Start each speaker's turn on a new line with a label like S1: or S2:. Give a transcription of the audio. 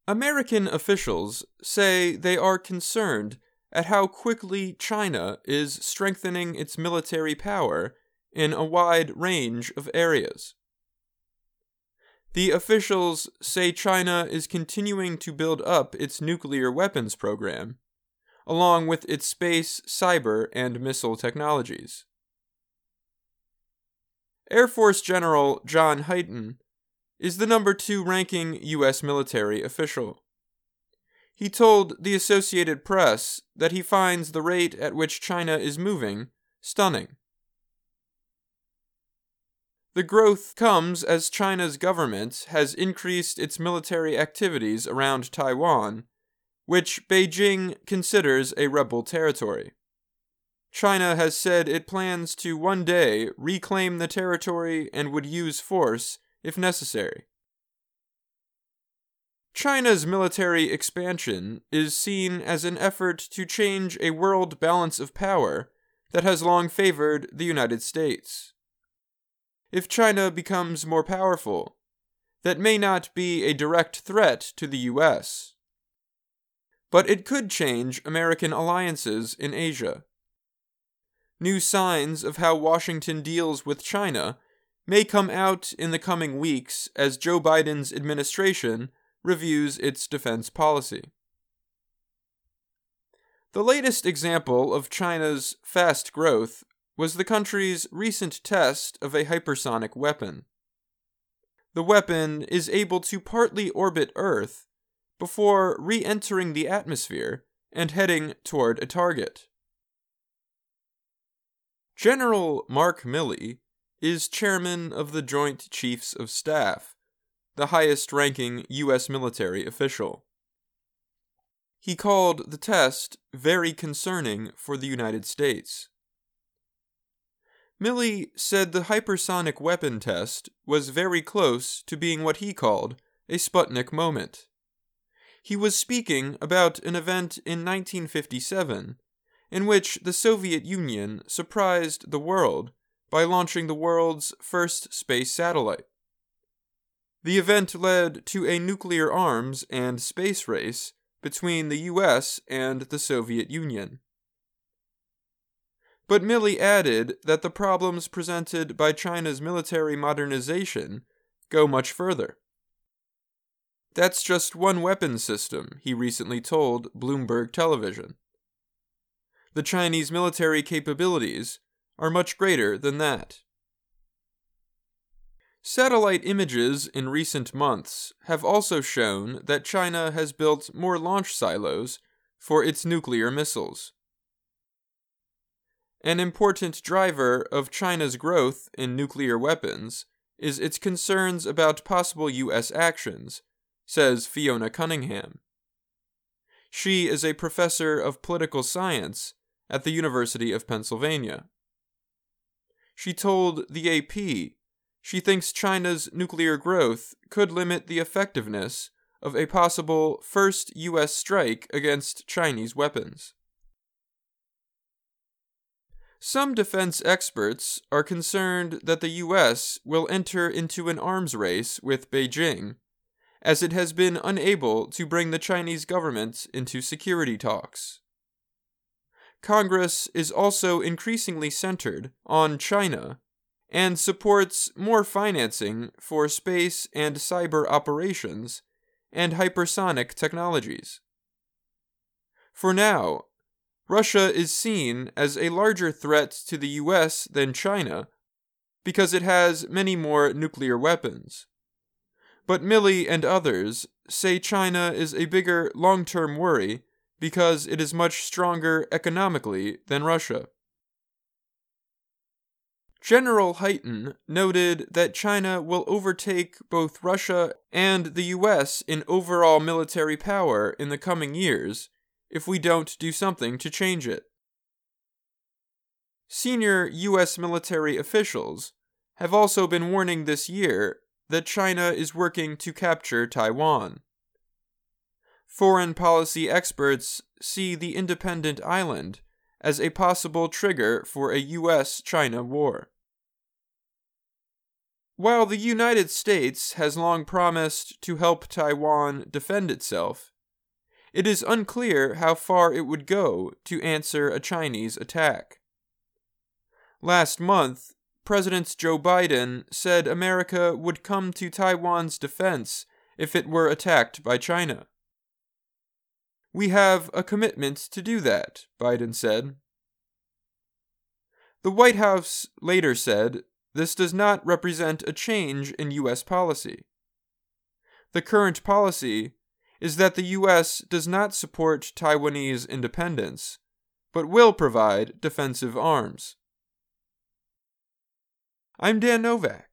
S1: American officials say they are concerned at how quickly China is strengthening its military power in a wide range of areas. The officials say China is continuing to build up its nuclear weapons program, along with its space, cyber, and missile technologies. Air Force General John Hyten is the number 2 ranking U.S. military official. He told the Associated Press that he finds the rate at which China is moving stunning. The growth comes as China's government has increased its military activities around Taiwan, which Beijing considers a rebel territory. China has said it plans to one day reclaim the territory and would use force if necessary. China's military expansion is seen as an effort to change a world balance of power that has long favored the United States. If China becomes more powerful, that may not be a direct threat to the U.S., but it could change American alliances in Asia. New signs of how Washington deals with China may come out in the coming weeks as Joe Biden's administration reviews its defense policy. The latest example of China's fast growth was the country's recent test of a hypersonic weapon. The weapon is able to partly orbit Earth before re-entering the atmosphere and heading toward a target. General Mark Milley is chairman of the Joint Chiefs of Staff, the highest-ranking U.S. military official. He called the test very concerning for the United States. Milley said the hypersonic weapon test was very close to being what he called a Sputnik moment. He was speaking about an event in 1957 in which the Soviet Union surprised the world by launching the world's first space satellite. The event led to a nuclear arms and space race between the U.S. and the Soviet Union. But Milley added that the problems presented by China's military modernization go much further. That's just one weapon system, he recently told Bloomberg Television. The Chinese military capabilities are much greater than that. Satellite images in recent months have also shown that China has built more launch silos for its nuclear missiles. An important driver of China's growth in nuclear weapons is its concerns about possible U.S. actions, says Fiona Cunningham. She is a professor of political science at the University of Pennsylvania. She told the AP she thinks China's nuclear growth could limit the effectiveness of a possible first U.S. strike against Chinese weapons. Some defense experts are concerned that the U.S. will enter into an arms race with Beijing, as it has been unable to bring the Chinese government into security talks. Congress is also increasingly centered on China and supports more financing for space and cyber operations and hypersonic technologies. For now, Russia is seen as a larger threat to the U.S. than China because it has many more nuclear weapons. But Milley and others say China is a bigger long-term worry because it is much stronger economically than Russia. General Hyten noted that China will overtake both Russia and the U.S. in overall military power in the coming years if we don't do something to change it. Senior U.S. military officials have also been warning this year that China is working to capture Taiwan. Foreign policy experts see the independent island as a possible trigger for a U.S.-China war. While the United States has long promised to help Taiwan defend itself, it is unclear how far it would go to answer a Chinese attack. Last month, President Joe Biden said America would come to Taiwan's defense if it were attacked by China. "We have a commitment to do that," Biden said. The White House later said this does not represent a change in U.S. policy. The current policy is that the U.S. does not support Taiwanese independence, but will provide defensive arms. I'm Dan Novak.